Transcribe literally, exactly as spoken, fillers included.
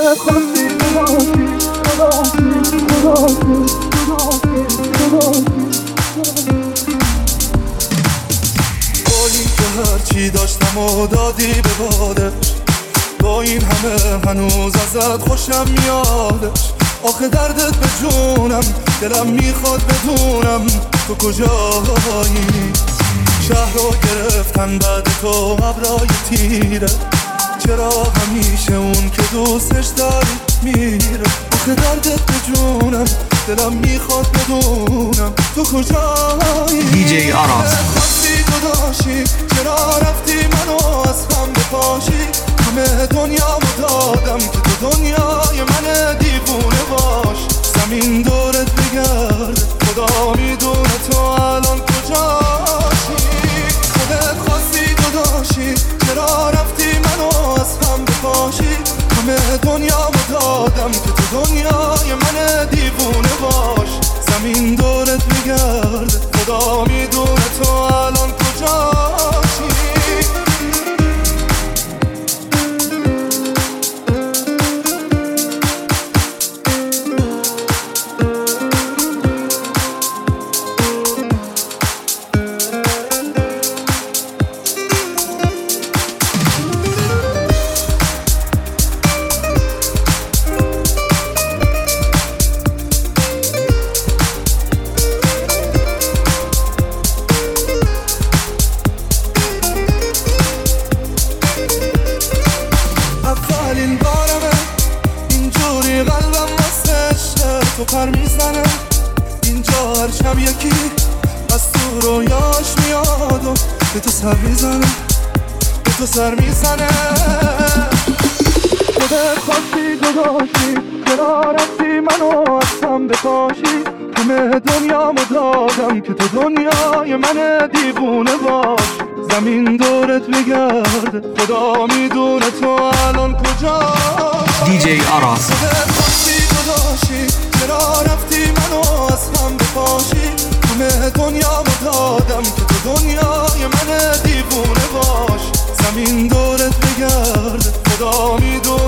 خودت خواستی خداشی خداشی خداشی بایی که هرچی داشتم و دادی به بادش، با این همه هنوز ازت خوشم میادش. آخه دردت به جونم، دلم میخواد بدونم تو کجایی. شهر رو گرفتن بعد تو ابرای تیره، چرا همیشه اون که دوستش داری میره. آخه دردت به جونم، دلم میخواد بدونم تو کجایی. دی جی آراس خواستی تو داشتی، چرا رفتی منو از هم بپاشی. همه دنیا دادم که تو دنیای من دیوونه باش. زمین دورت بگرد، خدا میدونه تو الان کجاشی. خودت خواستی تو داشتی، چرا رفتی منو از هم بپاشی. همه دنیا دادم که تو دنیای من دیوونه باش. زمین دورت بگرد، خدا میدونه تو الان کجاشی. اولین بارمه اینجوری قلبم واسه تو پر میزنه. اینجا هر شب یکی از تو رویاش میاد و به تو سر میزنه، به تو سر میزنه. خودت خواستی تو داشتی، چرا رفتی منو از هم بپاشی. همه دنیا دادم که تو دنیای من دیوونه باش. زمین دورت بگرد، خدا میدونه تو الان کجاشی. دی جی آراس خودت خواستی تو داشتی، چرا رفتی منو از هم بپاشی. همه دنیا دادم که تو دنیای من دیوونه باش. زمین دورت بگرد، خدا میدونه